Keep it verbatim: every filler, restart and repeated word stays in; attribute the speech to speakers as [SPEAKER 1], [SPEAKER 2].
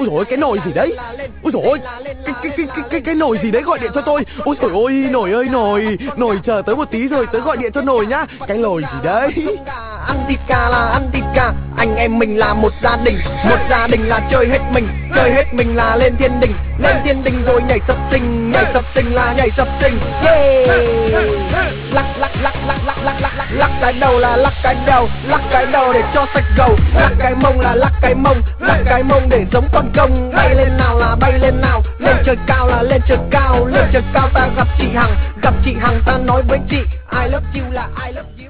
[SPEAKER 1] Ôi dồi ôi, cái nồi gì đấy? Ôi dồi ôi, cái, cái, cái, cái, cái, cái nồi gì đấy gọi điện cho tôi. Ôi dồi ôi, nồi ơi nồi. Nồi chờ tới một tí rồi tớ gọi điện cho nồi nhá. Cái nồi gì đấy?
[SPEAKER 2] Ăn thịt gà là ăn thịt gà, anh em mình là một gia đình. Một gia đình là chơi hết mình, chơi hết mình là lên thiên đình. Lên thiên đình rồi nhảy sập sinh, nhảy sập sinh là nhảy sập sinh. Yeah. Lắc lắc lắc lắc lắc lắc lắc lắc lắc cái đầu là lắc cái đầu, lắc cái đầu để cho sạch gầu. Lắc cái mông là lắc cái mông, lắc cái mông để giống con công. Bay lên nào là bay lên nào, lên trời cao là lên trời cao. Lên trời cao ta gặp chị Hằng, gặp chị Hằng ta nói với chị I love you là I love you.